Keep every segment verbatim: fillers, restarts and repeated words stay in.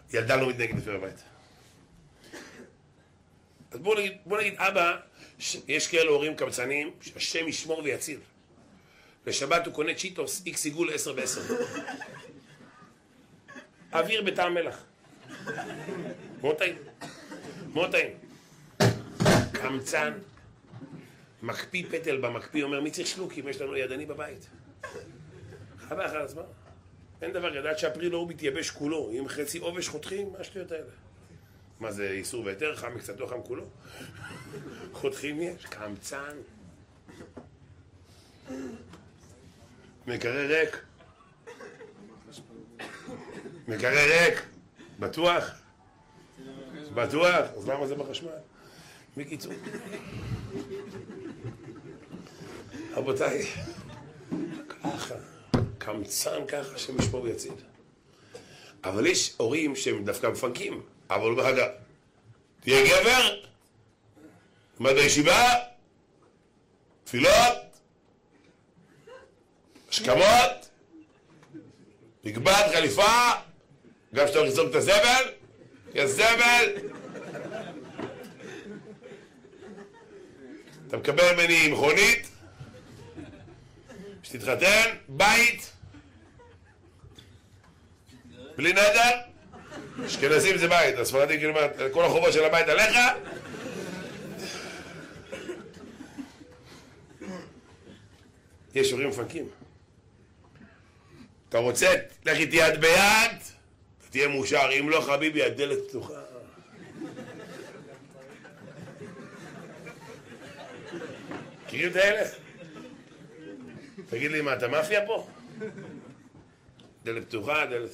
ילדה לא מתנהגת לפי הבית. אז בואו נגיד, בוא נגיד, אבא, יש כאלה הורים קמצנים, שהשם ישמור ויציל. לשבת הוא קונה צ'יטוס, איקס עיגול עשר בעשר. אוויר בטעם מלח. מאוד טעים. מאוד טעים. קמצן, מקפיא פטל במקפיא, אומר, מי צריך שלוקים? יש לנו ידני בבית. חווה אחת הזמן. אין דבר, ידעת שהפרי לא מתייבש כולו. אם חצי עובש חותכים, מה השטויות האלה? מה זה איסור ויתר? חם מקצת לא חם כולו? חותכים יש, קמצן. מקרר ריק. מקרר ריק. בטוח? בטוח? אז למה זה בחשמל? מקיצור. רבותיי, ככה, קמצן ככה שמשפור ויציל. אבל יש הורים שהם דווקא מפנקים, אבל הוא בחדה. תהיה גבר, עמד הישיבה, תפילות, השכמות, מקבט, חליפה, גם שאתה הולך לזרוק את הזבל, יש זבל. אתה מקבל ממני מכונית, שתתחתן, בית, בלי נדר, אשכנזים זה בית, הספרדים כאילו כל החובות של הבית עליך. יש הורים מפנקים. אתה רוצה, לך איתי יד ביד, אתה תהיה מאושר, אם לא חביבי, הדלת פתוחה. מכירים את האלה? תגיד לי, מה, אתה מאפיה פה? דלת פתוחה, דלת...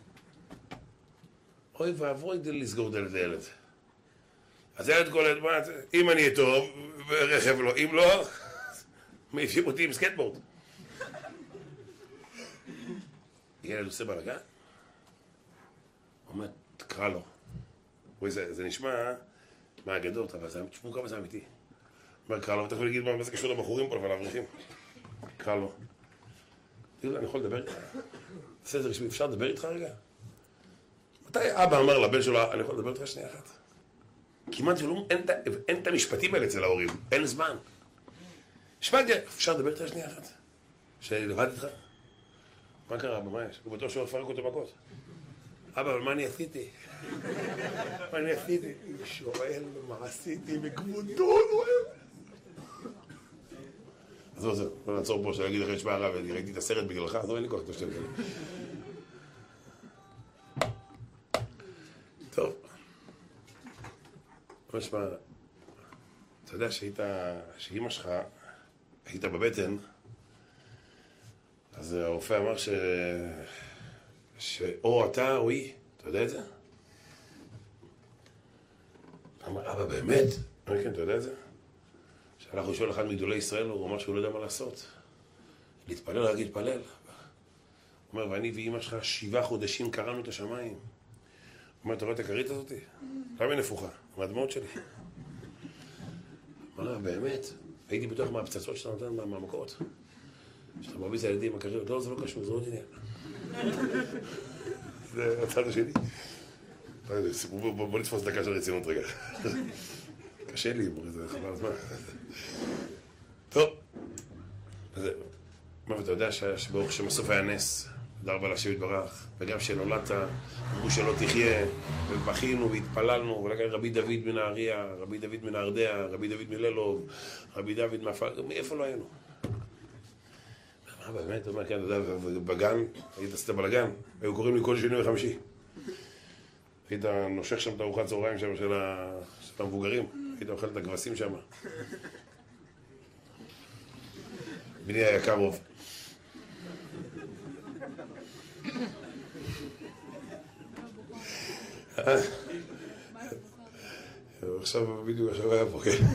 אוי ואבוי לסגור דלת לילד. אז ילד כל ילד, אם אני אהיה טוב, רכב לא, אם לא, מעיפים אותי עם סקטבורד. ילד עושה בלגן? אומר, תקרא לו. אוי, זה, זה נשמע מהאגדות, אבל זה תשמעו כמה זה אמיתי. אומר, קרא לו, ותכף להגיד מה זה קשור לבחורים פה, אבל לאברכים. קרא לו. תראו, אני יכול לדבר איתך? בסדר, אפשר לדבר איתך רגע? מתי אבא אמר לבן שלו, אני יכול לדבר איתך שנייה אחת? כמעט ולא, אין את המשפטים האלה אצל ההורים, אין זמן. שמעתי, אפשר לדבר איתך שנייה אחת? שלבד איתך? מה קרה, אבא, מה יש? הוא בטוח שהוא יפרק אותו מכות. אבא, אבל מה אני עשיתי? מה אני עשיתי? שואל, מה עשיתי בכבודו? אז לא, זהו, לא נעצור פה שלהגיד לך שמה הרב, אני ראיתי את הסרט בגללך, אז לא אין לי כוח, תשתם כאלה. טוב. מה שמע, אתה יודע שהיית, שאמא שלך, היית בבטן, אז הרופא אמר ש... שאו אתה או היא, אתה יודע את זה? אמר, אבא, באמת? אמר, כן, אתה יודע את זה? שהלך הוא שואל אחד מגדולי ישראל, הוא אמר שהוא לא יודע מה לעשות. להתפלל, רק להתפלל. הוא אומר, ואני ואמא שלך שבעה חודשים קראנו את השמיים. הוא אומר, אתה רואה את הכרית הזאתי? למה היא נפוחה? מהדמעות שלי. אמר, באמת? הייתי בטוח מהפצצות שאתה נותן מהמכות. שאתה מרביץ הילדים, הכרית, לא, זה לא קשור, זה לא עניין. זה הצד השני. בוא נתפוס דקה של רצינות רגע. קשה לי, זה חבל הזמן. טוב. מה, ואתה יודע שברוך שמסוף היה נס, תודה רבה להשם יתברך, וגם שנולדת, אמרו שלא תחיה, ובכינו והתפללנו, ולכן רבי דוד מנהריה, רבי דוד מנהרדיה, רבי דוד מללוב, רבי דוד מהפל... מאיפה לא היינו? מה באמת, אתה אומר, כן, אתה יודע, בגן, היית עשית בלגן, היו קוראים לי כל שני וחמישי. היית נושך שם את ארוחת צהריים שם של המבוגרים, היית אוכל את הכבשים שם. בני היקר רוב. עכשיו בדיוק עכשיו היה פה, כן.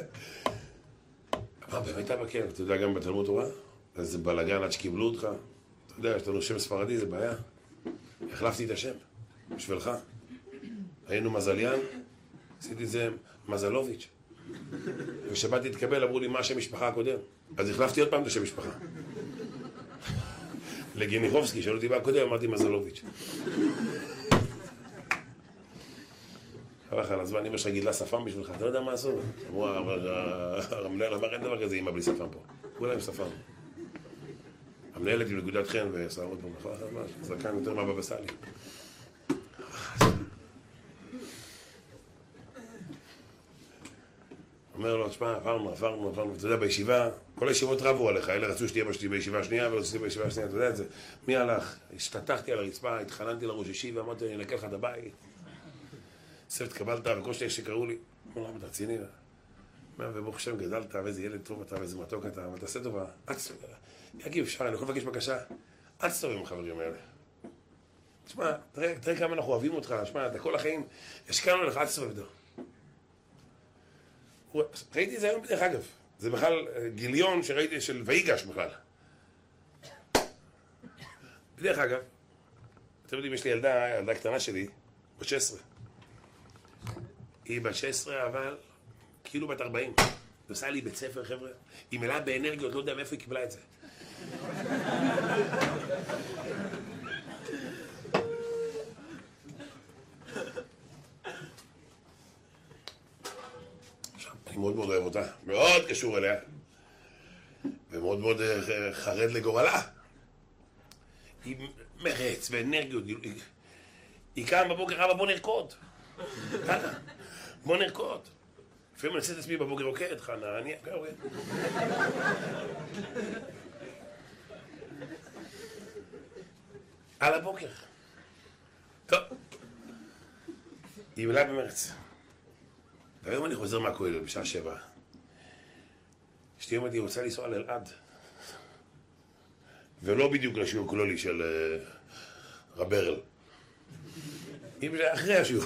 מה, באמת אבא, כן, אתה יודע, גם בתלמוד תורה, איזה בלגן עד שקיבלו אותך. אתה יודע, יש לנו שם ספרדי, זה בעיה. החלפתי את השם, בשבילך. היינו מזליאן, עשיתי את זה מזלוביץ'. ושבאתי להתקבל, אמרו לי, מה השם משפחה הקודם? אז החלפתי עוד פעם את השם משפחה. לגיניחובסקי, שאלו אותי בקודם, אמרתי מזלוביץ'. הלך על הזמן, אמא שלך גידלה שפם בשבילך, אתה לא יודע מה עשו? אמרו, המנהל אמר, אין דבר כזה, אמא בלי שפם פה. כולם עם שפם. המנהלת עם נקודת חן ושערות פה, נכון? זקן יותר מהבבא סאלי. אומר לו, תשמע, עברנו, עברנו, עברנו, אתה יודע, בישיבה, כל הישיבות רבו עליך, אלה רצו שתהיה בישיבה השנייה ולא שתהיה בישיבה השנייה, אתה יודע את זה. מי הלך? השתתחתי על הרצפה, התחננתי לראש אישי ואמרתי, אני אנקה לך את הבית. ספת קבלת, וכל שני שקראו לי, אמרו למה, אתה רציני? וברוך השם גדלת, ואיזה ילד טוב אתה, ואיזה מתוק אתה, אבל תעשה טובה. יגיב, אפשר, אני יכול לבקש בקשה? אל תסתובב עם החברים האלה. תשמע, תראה כמה אנחנו אוהבים אותך, תשמע, אתה כל החיים, השקענו לך, אל תסתובב איתו. ראיתי את זה היום בדרך אגב, זה בכלל גיליון שראיתי של ויגש בכלל. בדרך אגב, אתם יודעים, יש לי ילדה, ילדה קטנה שלי, בת שש עשרה. היא בת שש עשרה, אבל כאילו בת ארבעים. היא עושה לי בית ספר, חבר'ה. היא מלאה באנרגיות, לא יודע מאיפה היא קיבלה את זה. אני מאוד מאוד אוהב אותה, מאוד קשור אליה, ומאוד מאוד חרד לגורלה. היא מרץ ואנרגיות, היא קמה בבוקר, אבא בוא נרקוד. ככה, בוא נרקוד. לפעמים אני אעשה את עצמי בבוקר, רוקד, חנה, אני אקרא, על הבוקר. טוב. היא מלאה במרץ. והיום אני חוזר מהכולל בשעה שבע. אשתי אומרת, היא רוצה לנסוע לאלעד. ולא בדיוק לשיעור כלולי של רב ברל. אחרי השיעור.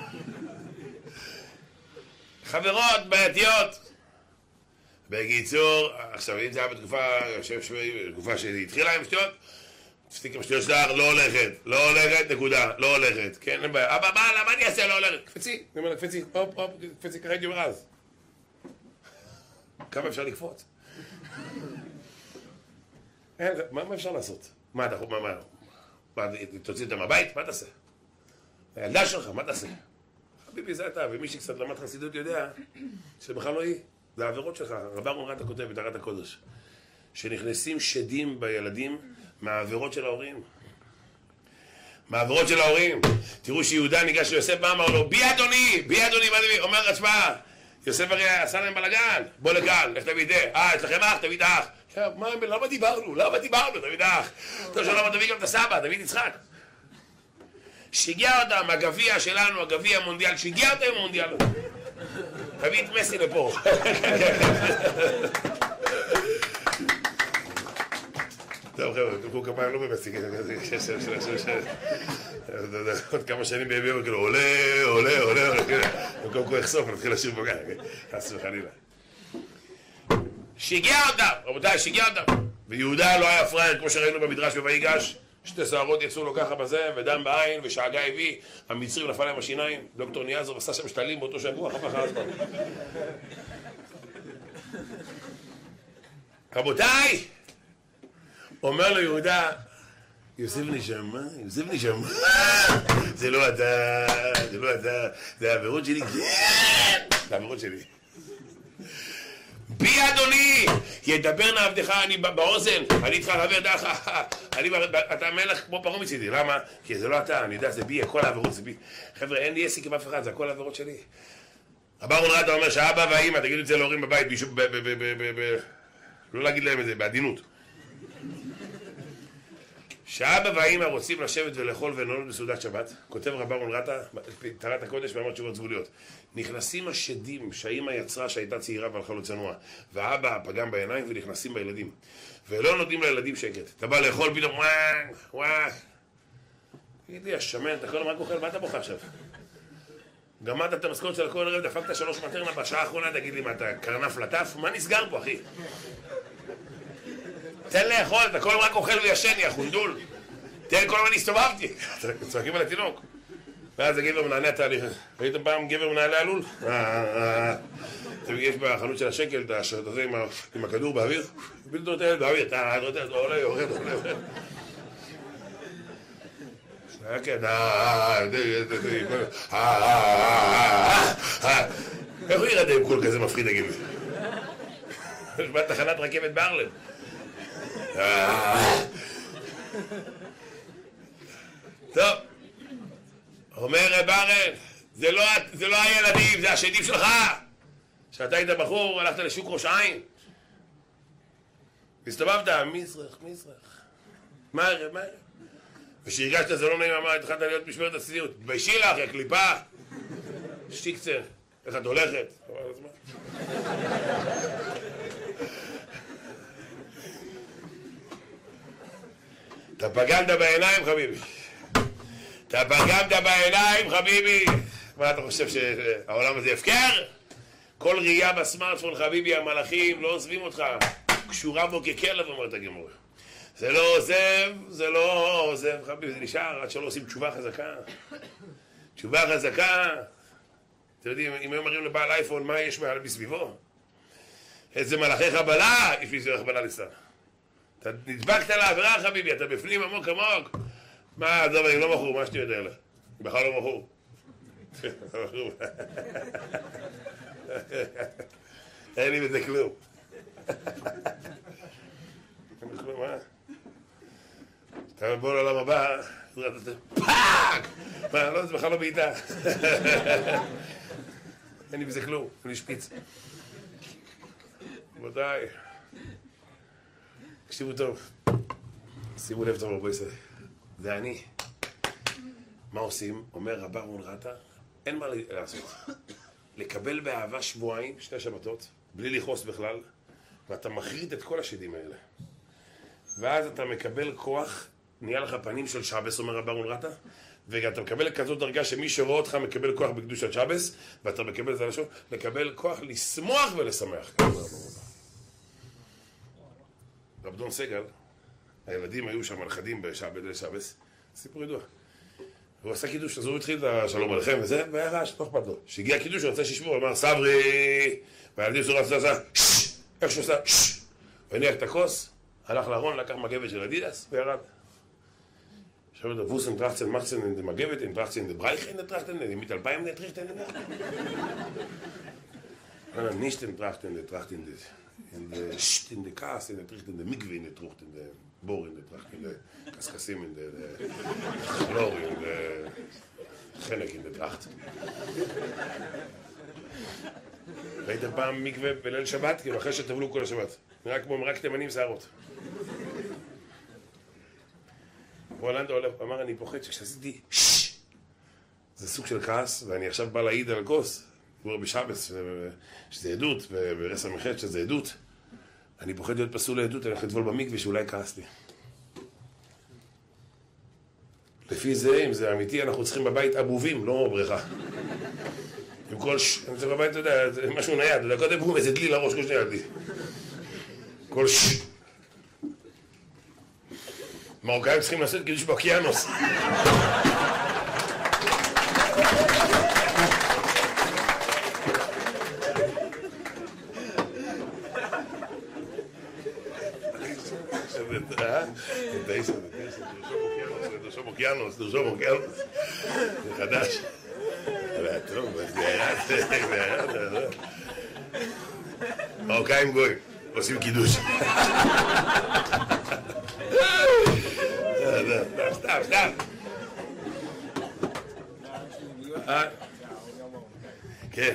חברות בעייתיות. בקיצור, עכשיו אם זה היה בתקופה, בתקופה שהיא התחילה עם שטויות, תפסיק עם שטויות שלך, לא הולכת, לא הולכת, נקודה, לא הולכת, כן, אין בעיה, אבא, מה, למה אני אעשה, לא הולכת? קפצי, אני אומר לה, קפצי, הופ, הופ, קפצי, ככה הייתי אומר אז. כמה אפשר לקפוץ? מה אפשר לעשות? מה, אתה, מה, מה, תוציא אותה מהבית? מה תעשה? הילדה שלך, מה תעשה? חביבי, זה אתה, ומי שקצת למד חסידות יודע שבכלל לא היא, זה העבירות שלך. רב אהרון רטה כותב בתורת הקודש, שנכנסים שדים בילדים מהעבירות של ההורים. מהעבירות של ההורים. תראו שיהודה ניגש ליוסף ואמר לו, בי אדוני, בי אדוני, מה זה? אומר עצמה, יוסף הרי עשה להם בלגן, בוא לכאן, לך תביא תה, אה, יש לכם אח, תביא את האח. מה, למה דיברנו? למה דיברנו? תביא את האח. טוב שלמה, תביא גם את הסבא, תביא את יצחק. שיגע אותם, הגביע שלנו, הגביע המונדיאל, שיגע אותם המונדיאל. תביא את מסי לפה. טוב חבר'ה, תלכו כפיים לא במסי, עוד כמה שנים בימים, כאילו עולה, עולה, עולה, במקום כה יחשוף, נתחיל לשיר בוגע, חס וחלילה. שיגע אותם, רבותיי, שיגע אותם. ויהודה לא היה פראייר, כמו שראינו במדרש בויגש, שתי שערות יצאו לו ככה בזה, ודם בעין, ושאגה הביא, המצרים נפל להם השיניים, דוקטור ניאזוב עשה שם שתלים באותו שבוע, חפה חלס בו. רבותיי, אומר לו יהודה, יוסף נשמה, יוסף נשמה, זה לא אתה, זה לא אתה, זה העבירות שלי, זה העבירות שלי. בי אדוני, ידבר נעבדך, אני באוזן, אני איתך חבר דרך, אתה מלך כמו פרעה מצידי, למה? כי זה לא אתה, אני יודע, זה בי, כל העבירות זה בי. חבר'ה, אין לי עסק עם אף אחד, זה הכל העבירות שלי. רב אהרון רטה אומר שהאבא והאמא, תגידו את זה להורים בבית, לא להגיד להם את זה, בעדינות. שהאבא והאמא רוצים לשבת ולאכול ולנהלות בסעודת שבת, כותב רב אהרון רטה, תורת הקודש ואמר תשובות זבוליות. נכנסים השדים שהאמא יצרה שהייתה צעירה והלכה לו צנוע, והאבא פגם בעיניים ונכנסים בילדים. ולא נותנים לילדים שקט. אתה בא לאכול פתאום, וואק, וואק. תגיד לי, השמן, אתה כל הזמן אוכל, מה אתה בוכה עכשיו? גמרת את המשכורת של הכל ערב, דפקת שלוש מטרנה בשעה האחרונה, תגיד לי, מה אתה קרנף לטף? מה נסגר פה, אחי? תן לאכול, אתה כל רק אוכל וישן, יא חונדול. תן כל הזמן הסתובבתי. צועקים על התינוק. ואז זה גבר מנהלי התהליך. ראיתם פעם גבר מנהלי הלול? יש בחנות של השקל את השרט הזה עם הכדור באוויר. בלדו את הילד באוויר. אתה עולה, יורד, עולה, יורד. היה כן, איך הוא ירדם קול כזה מפחיד, תגיד לי? יש בה תחנת רכבת בארלם. טוב, אומר רב ארן, זה לא הילדים, זה השדים שלך. כשאתה היית בחור, הלכת לשוק ראש העין. והסתובבת, מזרח, מזרח. מה ערב, מה ערב? ושהרגשת זה לא נעים, אמר, התחלת להיות משמרת הצניעות. תתביישי לך, יא קליפה. שטיקצר, איך את הולכת? אתה פגמת בעיניים, חביבי. אתה פגמת בעיניים, חביבי. מה אתה חושב שהעולם הזה הפקר? כל ראייה בסמארטפון, חביבי, המלאכים לא עוזבים אותך. קשורה בו ככלב, אומרת הגמרא. זה לא עוזב, זה לא עוזב, חביבי, זה נשאר עד שלא עושים תשובה חזקה. תשובה חזקה. אתם יודעים, אם הם מראים לבעל אייפון, מה יש מעל מסביבו? איזה מלאכי חבלה, יש מסביב חבלה לסתם. אתה נדבקת לעבירה, חביבי, אתה בפנים עמוק עמוק. מה, עזוב, אני לא מכור, מה שאתה יודע לה. בכלל לא מכור. אין לי בזה כלום. אתה בוא לעולם הבא, פאק! מה, לא, זה בכלל לא בעיטה. אין לי בזה כלום, אין לי שפיץ. רבותיי, תקשיבו טוב, שימו לב טוב רבו ישראל, זה אני. מה עושים? אומר רב אהרון רטה, אין מה לעשות. לקבל באהבה שבועיים, שתי שבתות, בלי לכעוס בכלל, ואתה מחריד את כל השדים האלה. ואז אתה מקבל כוח, נהיה לך פנים של שבס, אומר רב אהרון רטה, וגם אתה מקבל כזאת דרגה שמי שרואה אותך מקבל כוח בקדושת שבס, ואתה מקבל את זה לשון, לקבל כוח לשמוח ולשמח. רב דון סגל, הילדים היו שם מלכדים בשבס, סיפור ידוע. הוא עשה קידוש, אז הוא התחיל את השלום עליכם וזה, והיה רעש, לא אכפת לו. שהגיע קידוש, הוא רצה שישמור, הוא אמר, סברי, והילדים שלו רצה, עשה, ששש, איך שהוא עשה, ששש. הוא הניח את הכוס, הלך לארון, לקח מגבת של אדידס, וירד. עכשיו אתה ווסן טרחצן מחצן אין דה מגבת, אין טרחצן דה ברייכן דה טרחצן, אין מיט אלפיים דה טרחצן דה טרחצן. נישטן טרחצן דה טרחצן דה, אין דה שט, אין דה קאס, אין דה טרחצן דה מגבי, אין דה טרוחצן דה בור, אין דה טרחצן דה קסקסים, אין דה חלור, אין דה חנק, אין דה טרחצן. ראית פעם מקווה בליל שבת? כאילו אחרי שטבלו כל השבת. נראה כמו מרק תימנים שערות. רולנדו אמר, אני פוחד שכשעשיתי ששש, זה סוג של כעס, ואני עכשיו בא להעיד על הכוס, כבר בשבס, שזה עדות, וברס המחד שזה עדות. אני פוחד להיות פסול לעדות, אני הולך לטבול במקווה שאולי כעסתי. לפי זה, אם זה אמיתי, אנחנו צריכים בבית אבובים, לא בריכה. עם כל ש... אני צריך בבית, אתה יודע, זה משהו נייד, אתה יודע, קודם בום, איזה דלי לראש, כל שנייה דלי. כל ש... מרוקאים צריכים לעשות קידוש באוקיינוס. דרשום אוקיינוס, דרשום אוקיינוס. זה חדש. זה טוב, זה ירד. מרוקאים גויים, עושים קידוש. סתם, סתם. כן.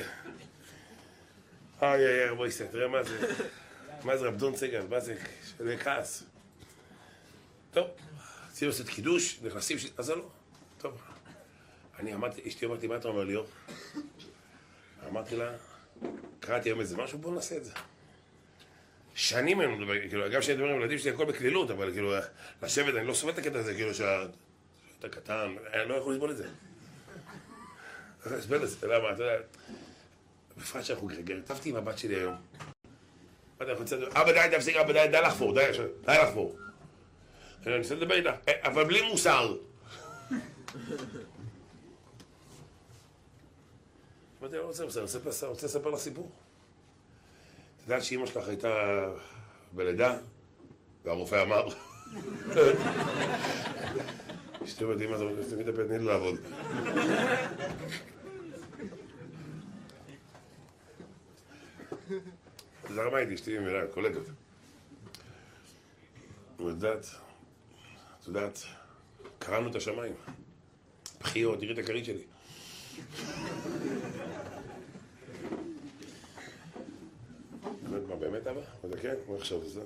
אוי, אוי, בואי, תראה מה זה. מה זה רב דון סגל, מה זה? זה כעס. טוב, צריכים לעשות קידוש, נכנסים, אז זה לא. טוב. אני אמרתי, אשתי אמרתי, מה אתה אומר ליאור? אמרתי לה, קראתי היום איזה משהו, בואו נעשה את זה. שנים אני מדבר, כאילו, אגב שאני מדבר עם ילדים שלי הכל בכלילות, אבל כאילו, לשבת, אני לא סובל את הקטע הזה, כאילו, שאתה קטן, אני לא יכול לסבול את זה. אני לא אסבל את זה, למה, אתה יודע, בפרט שאנחנו גרגר, טפתי עם הבת שלי היום. אבא די, תפסיק, אבא די, די לחפור, די, די לחפור. אני רוצה לדבר איתה, אבל בלי מוסר. אמרתי, אני רוצה לספר לך סיפור. אתה יודעת שאמא שלך הייתה בלידה, והרופא אמר אשתי אומרת, אמא, אתה מתאפת, תני לי לעבוד. זרמה איתי, אשתי מילה, קולגות. יודעת, את יודעת, קראנו את השמיים. בחיות, תראי את הכרית שלי. מה, באמת אבא? מה זה כן? מה עכשיו זה?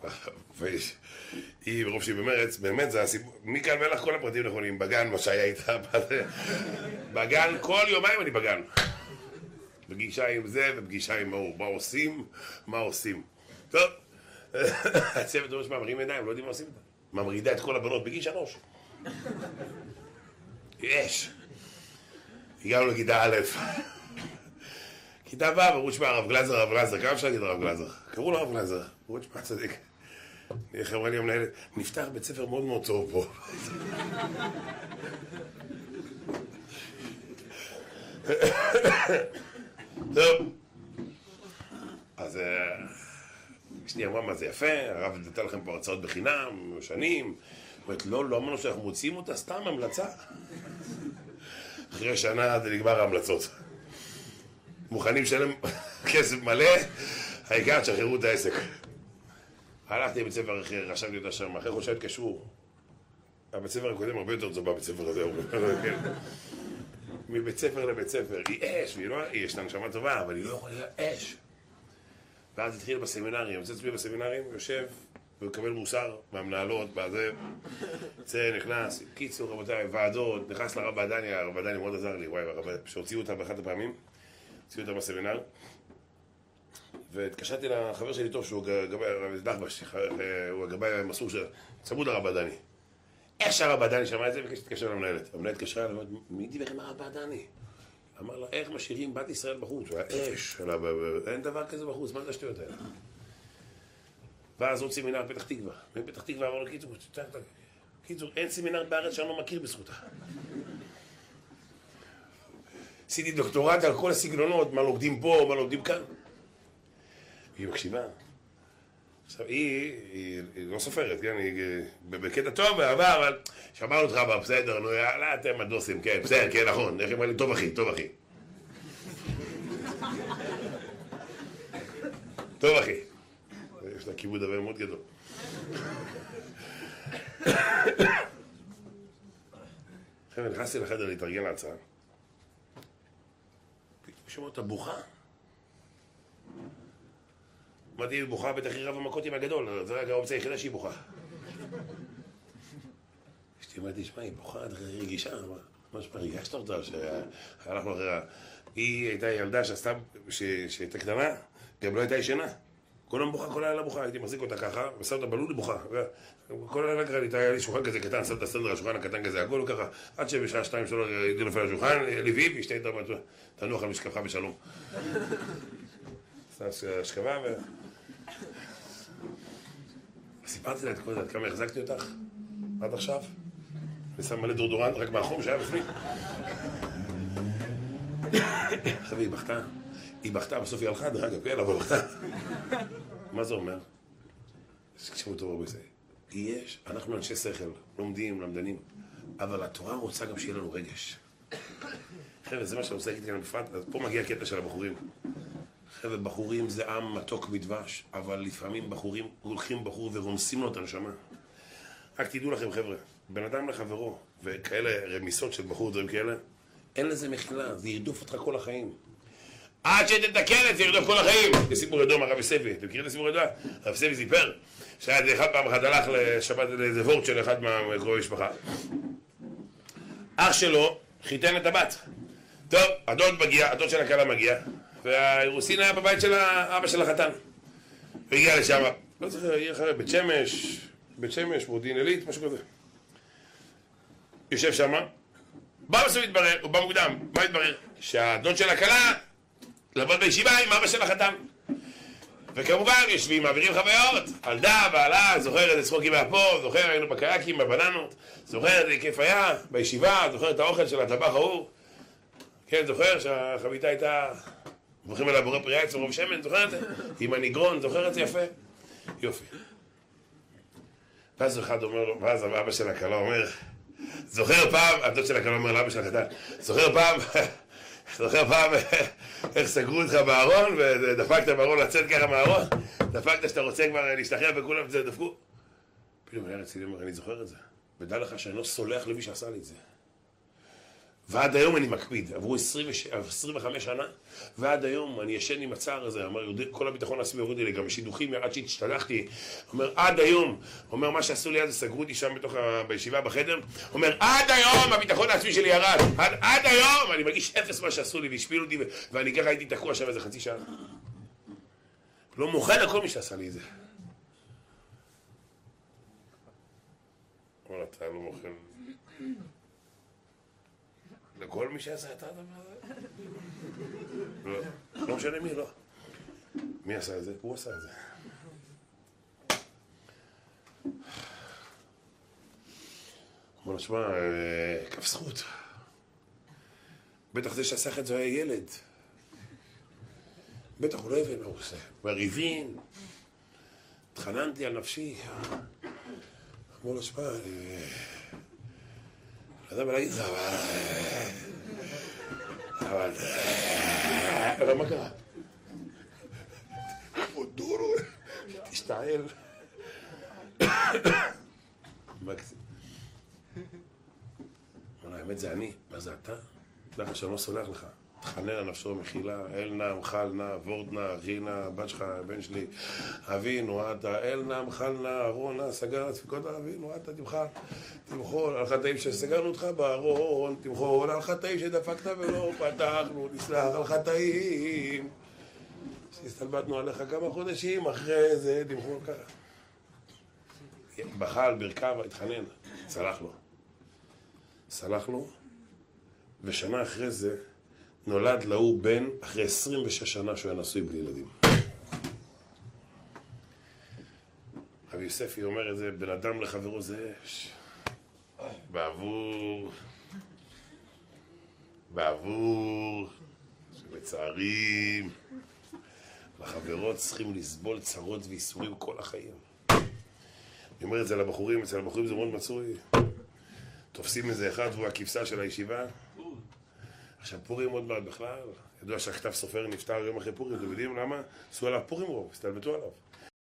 היא, ברוב שהיא במרץ, באמת זה הסיפור, מכאן ואילך כל הפרטים נכונים, בגן, מה שהיה איתה, בגן, כל יומיים אני בגן. פגישה עם זה ופגישה עם ההוא, מה עושים, מה עושים. טוב, הצוות ראש מאמרים ידיים, לא יודעים מה עושים איתה. ממרידה את כל הבנות בגיל שלוש. יש. הגענו לכיתה א', כיתה ו', אמרו שמה הרב גלזר, הרב גלזר, כמה אפשר להגיד הרב גלזר? קראו לו הרב גלזר, אמרו שמה צדיק. איך אמרה לי המנהלת, נפתח בית ספר מאוד מאוד טוב פה. טוב, אז אשתי אמרה מה זה יפה, הרב נתן לכם פה הרצאות בחינם, שנים. אומרת, לא, לא אמרנו שאנחנו מוצאים אותה, סתם המלצה. אחרי שנה זה נגמר ההמלצות. מוכנים לשלם כסף מלא, העיקר תשחררו את העסק. הלכתי לבית ספר אחר, רשמתי אותה שם, אחרי חודשיים התקשרו. הבית ספר הקודם הרבה יותר טוב בבית ספר הזה, מבית ספר לבית ספר, היא אש, והיא לא, היא יש לה נשמה טובה, אבל היא לא יכולה להיות אש. ואז התחיל בסמינרים, יוצא עצמי בסמינרים, יושב ומקבל מוסר מהמנהלות, בזה, יוצא, נכנס, קיצור, רבותיי, ועדות, נכנס לרב בעדני, הרב בעדני מאוד עזר לי, וואי, שהוציאו אותה באחת הפעמים, הוציאו אותה בסמינר, והתקשרתי לחבר שלי טוב, שהוא גבאי, דחבש, הוא הגבאי המסור של צמוד הרב בעדני. איך שהרב בעדני שמע את זה, וכשהיא התקשר למנהלת. המנהלת התקשרה, מי דיבר עם הרב בעדני? אמר לה, איך משאירים בת ישראל בחוץ? הוא היה אש, אין דבר כזה בחוץ, מה זה השטויות האלה? ואז עוד סמינר פתח תקווה. מפתח תקווה אמרנו, קיצור, קיצור, אין סמינר בארץ שאני לא מכיר בזכותה. עשיתי דוקטורט על כל הסגנונות, מה לומדים פה, מה לומדים כאן. היא מקשיבה. עכשיו, היא, היא, היא לא סופרת, כן? היא בקטע טוב, ואהבה, אבל שמענו אותך בה, בסדר, נו, יאללה, אתם הדוסים, כן, בסדר, כן, נכון. איך אמרה לי, טוב אחי, טוב אחי. טוב אחי. יש לה כיבוד דבר מאוד גדול. עכשיו, נכנסתי לחדר להתארגן להצעה. פתאום שמעו אותה בוכה. אמרתי, היא בוכה, בטח היא רב המכות עם הגדול, זה רק האופציה היחידה שהיא בוכה. אשתי אמרתי, שמע, היא בוכה, היא רגישה, מה שמה, ריגשת אותה, שהלכנו אחריה. היא הייתה ילדה שעשתה, שהייתה קטנה, גם לא הייתה ישנה. כל היום בוכה, כל הלילה בוכה, הייתי מחזיק אותה ככה, ושם אותה בלול בוכה. כל הלילה ככה, היה לי שולחן כזה קטן, שם את הסנדר על השולחן הקטן כזה, הכל ככה, עד שבשעה שתיים שלו הייתי נופל על השולחן, ליבי, ואשתי הייתה תנוח על משכבך בשלום. עשתה השכבה ו... סיפרתי לה את כל זה, עד כמה החזקתי אותך עד עכשיו. ושם מלא דורדורנט רק מהחום שהיה בפנים. עכשיו היא בכתה, היא בכתה, בסוף היא הלכה, דרך אגב, כן, אבל בכתה. מה זה אומר? תקשיבו טוב הרבה זה. יש, אנחנו אנשי שכל, לומדים, למדנים, אבל התורה רוצה גם שיהיה לנו רגש. חבר'ה, זה מה שאני רוצה להגיד כאן בפרט, פה מגיע הקטע של הבחורים. חבר'ה, בחורים זה עם מתוק מדבש, אבל לפעמים בחורים הולכים בחור ורומסים לו את הנשמה. רק תדעו לכם, חבר'ה, בן אדם לחברו, וכאלה רמיסות של בחור, דברים כאלה, אין לזה מחילה, זה ירדוף אותך כל החיים. עד שתתקן את זה ירדוף כל החיים. זה סיפור ידוע מהרב יוספי, אתם מכירים את הסיפור ידוע? הרב יוספי סיפר, שהיה אחד פעם אחת הלך לשבת לאיזה וורט של אחד מהקרובי משפחה. אח שלו חיתן את הבת. טוב, הדוד מגיע, הדוד של הכלה מגיע, והאירוסין היה בבית של האבא של החתן. והגיע לשם, לא זוכר, יהיה אחרי בית שמש, בית שמש, מודיעין עילית, משהו כזה. יושב שם, בא בסוף מתברר, הוא בא מוקדם, בא מתברר, שהדוד של הכלה לעבוד בישיבה עם אבא של החתן. וכמובן יושבים, מעבירים חוויות, על דה, בעלה, זוכר איזה צחוקים מהפה, זוכר היינו בקייקים, בבננות, זוכר איזה כיף היה, בישיבה, זוכר את האוכל של הטבח ההוא. כן, זוכר שהחביתה הייתה, זוכרים עליה בורא פרי עץ ורוב שמן, זוכר את זה? עם הניגרון, זוכר את זה יפה? יופי. ואז אחד אומר, ואז אבא של הכלה אומר, זוכר פעם, הדוד של הקלון אומר לאבא של הקטן, זוכר פעם, זוכר פעם איך סגרו אותך בארון ודפקת בארון לצאת ככה מהארון, דפקת שאתה רוצה כבר להשתחרר וכולם דפקו. פתאום היה רציני, אומר, אני זוכר את זה. ודע לך שאני לא סולח למי שעשה לי את זה. ועד היום אני מקפיד, עברו עשרים וחמש שנה, ועד היום אני ישן עם הצער הזה, אומר, כל הביטחון העצמי הוריד לי, גם שידוכים, עד שהתשתלחתי, אומר, עד היום, אומר, מה שעשו לי אז, סגרו אותי שם בתוך, בישיבה בחדר, אומר, עד היום הביטחון העצמי שלי ירד, עד, עד היום אני מרגיש אפס מה שעשו לי, והשפילו אותי, ואני ככה הייתי תקוע שם איזה חצי שעה. לא מוכן לכל מי שעשה לי את זה. אומר, אתה לא מוכן... לכל מי שעשה את האדם הזה? לא, לא משנה מי, לא. מי עשה את זה? הוא עשה את זה. בוא נשמע, כף זכות. בטח זה שעשה את זה היה ילד. בטח הוא לא הבין מה הוא עושה. הוא הבין. התחננתי על נפשי. בוא נשמע, אני... לא יודע מה להגיד לך, אבל... אבל... אבל מה קרה? כבודו, תשתעל. מקסים. האמת זה אני, מה זה אתה? תדע לך שאני לא סולח לך. תחנן על נפשו מחילה, אל נא, מחל נא, וורד נא, אחי נא, בת שלך, בן שלי, אבינו, אתה, אל נא, מחל נא, ארון נא, סגר דפיקות אבינו, אתה תמחל, תמחול על חטאים שסגרנו אותך בארון, תמחול על חטאים שדפקת ולא פתחנו, נסלח על חטאים שהסתלבטנו עליך כמה חודשים, אחרי זה תמחול ככה. בחל, ברכב, התחנן, סלח לו. סלח לו, ושנה אחרי זה נולד להוא בן אחרי עשרים ושש שנה שהוא היה נשוי בלי ילדים. רבי יוספי אומר את זה, בן אדם לחברו זה בעבור, בעבור, שלצערים, לחברות צריכים לסבול צרות ואיסורים כל החיים. אני אומר את זה לבחורים, אצל הבחורים זה מאוד מצוי. תופסים איזה אחד והוא הכבשה של הישיבה. עכשיו פורים עוד מעט בכלל, ידוע שהכתב סופר נפטר יום אחרי פורים, אתם יודעים למה? עשו עליו פורים רוב, הסתלבטו עליו.